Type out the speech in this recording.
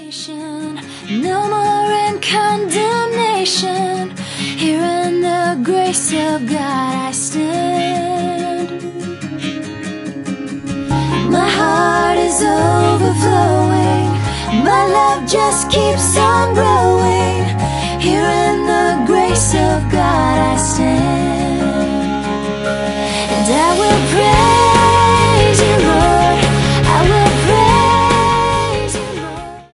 No more in condemnation. Here in the grace of God I stand. My heart is overflowing. My love just keeps on growing. Here in the grace of God I stand.